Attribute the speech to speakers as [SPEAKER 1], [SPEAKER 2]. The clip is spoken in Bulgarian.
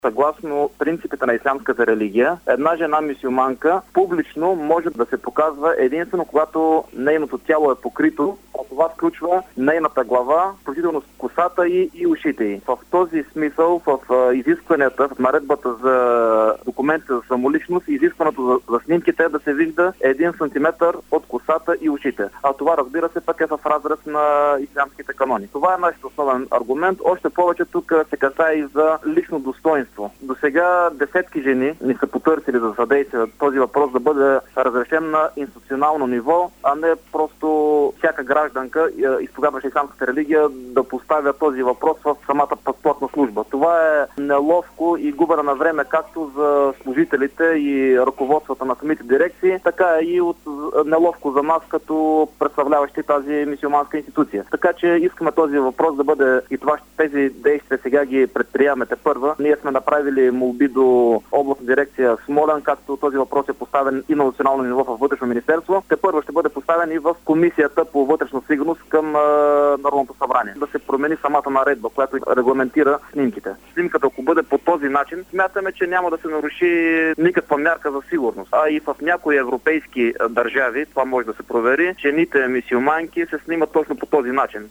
[SPEAKER 1] Съгласно принципите на ислямската религия, една жена мюсюлманка публично може да се показва единствено когато нейното тяло е покрито, а това включва нейната глава, включително косата и ушите й. В този смисъл, в изискванията, в наредбата за документите за самоличност, изискването за снимките е да се вижда 1 сантиметър от косата и ушите. А това, разбира се, пък е в разрез на ислямските канони. Това е нашият основен аргумент. Още повече тук се касае и за лично достоинство. До сега десетки жени ни са потърсили за съдействие този въпрос да бъде разрешен на институционално ниво, а не просто всяка гражданка, изповядваща исламската религия, да поставя този въпрос в самата паспортна служба. Това е неловко и губене на време както за служителите и ръководствата на самите дирекции, така и неловко за нас като представляващи тази мюсюлманска институция. Така че искаме този въпрос да бъде и тези действия сега ги предприемаме тепърва. Ние сме направили молби до областна дирекция Смолян, както този въпрос е поставен и на национално ниво в Вътрешно министерство. Тепърва ще бъде поставен и в Комисията по вътрешна сигурност към Народното събрание. Да се промени самата наредба, която регламентира снимките. Снимката, ако бъде по този начин, смятаме, че няма да се наруши никаква мярка за сигурност. А и в някои европейски държави, това може да се провери, жените мюсюлманки се снимат точно по този начин.